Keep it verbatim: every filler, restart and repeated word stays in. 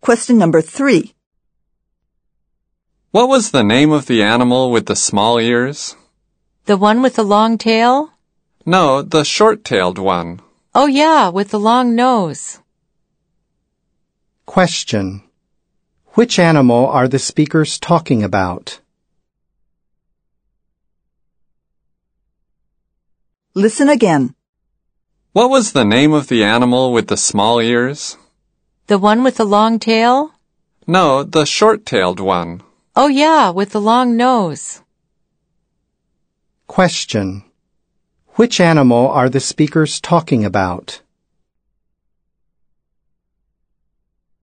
question number three. What was the name of the animal with the small ears? The one with the long tail? No, the short-tailed one. Oh yeah, with the long nose. Question. Which animal are the speakers talking about? Listen again. What was the name of the animal with the small ears? The one with the long tail? No, the short-tailed one. Oh yeah, with the long nose. Question. Which animal are the speakers talking about?